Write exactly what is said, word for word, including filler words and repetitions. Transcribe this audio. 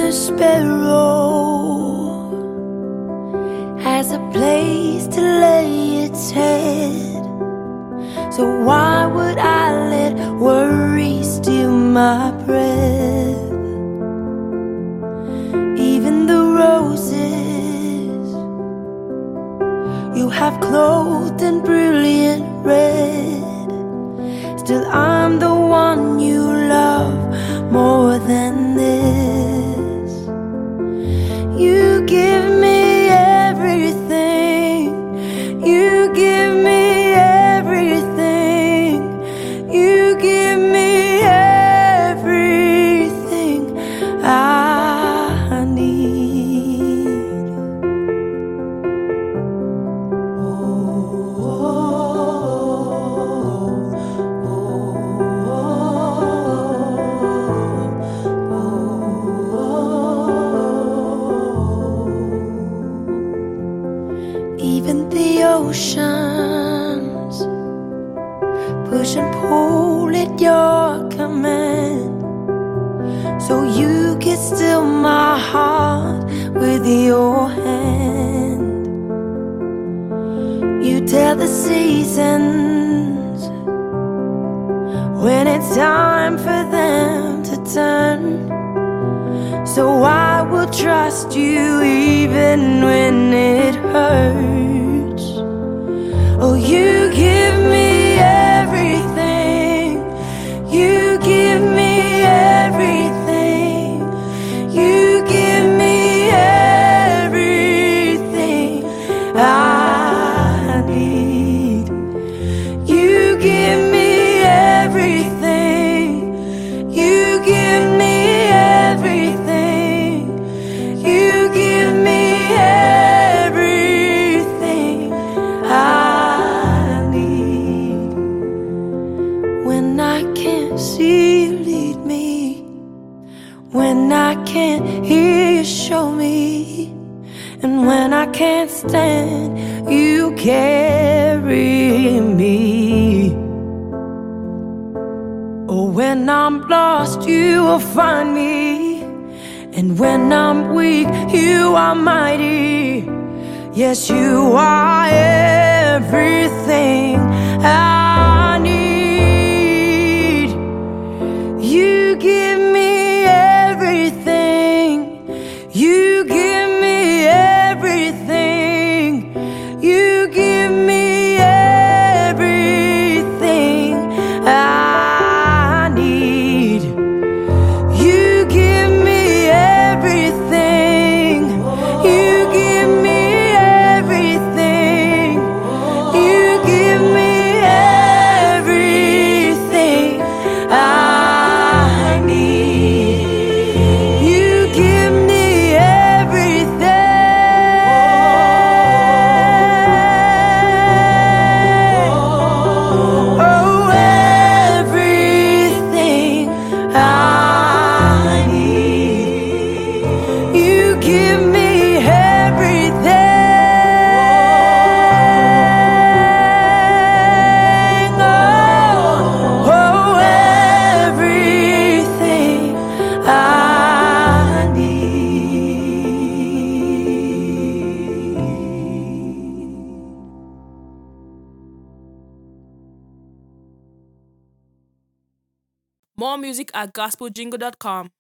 the sparrow has a place to lay its head, so why would I let worry steal my breath? Even the roses you have clothed in brilliant red, still I'm the one you love more than this. You give me everything, you give me everything, you give me everything I need. Oh, oh, oh. Even the oceans push and pull at your command, so you can still my heart with your hand. You tell the seasons when it's time for them to turn, so I will trust you even when it hurts. Oh, you give me everything, you give me everything, you give me everything I need. You give me everything, you give me everything, you give me everything I need. When I can't see you, lead me. When I can't hear you, show me. And when I can't stand, you carry me. Oh, when I'm lost, you will find me. And when I'm weak, you are mighty. Yes, you are everything I need. You give me everything, you give me everything, you give me everything I need. You give me everything, you give me everything, you give me everything I need. You give me everything, oh, everything I need. You give me everything, oh, oh, everything I need. More music at gospel jingle dot com.